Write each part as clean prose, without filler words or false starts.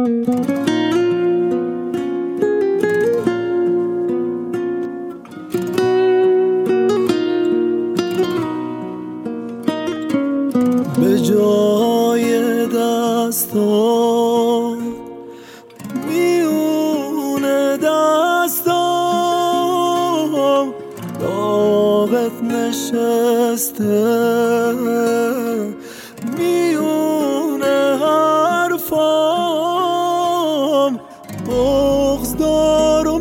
به جای دستان میونه دستان داغت نشسته، میونه حرفام بغض دارم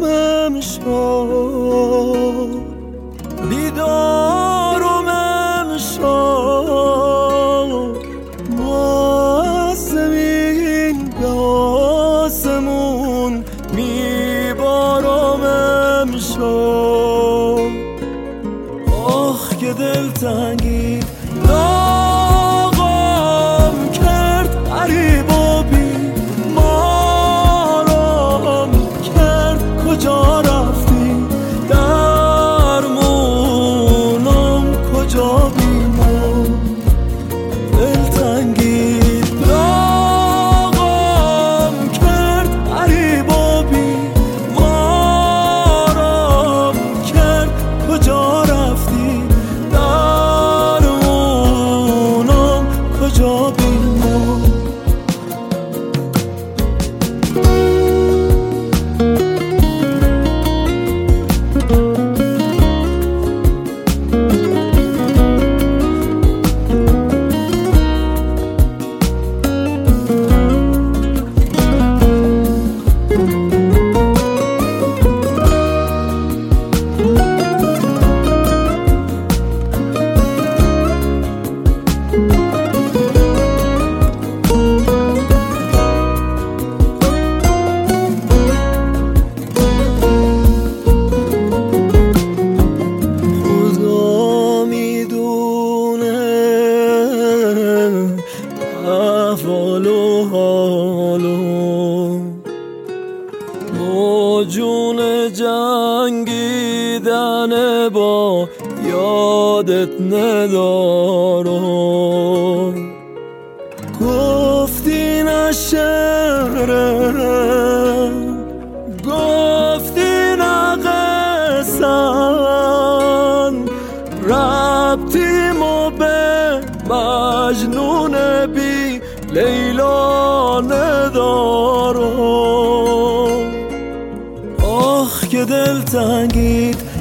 امشب، بیدارم امشب، ما از زمین به آسمون میبارم امشب. آخ که دلتنگی لاغم کرد، غریب و بیمارم کرد، کجا رفتی درمونم کجا بیمار. دلتنگی لاغم کرد، غریب و بیمارم کرد، کجا رفتی درمونم کجا بیمار. احوال و حالو موجون جنگیدن با یادت ندارم. گفتی نه شعرم، گفتی نه قصن، ربطیمو به مجنون بی لیلا ندارم. آخ که دلتنگیت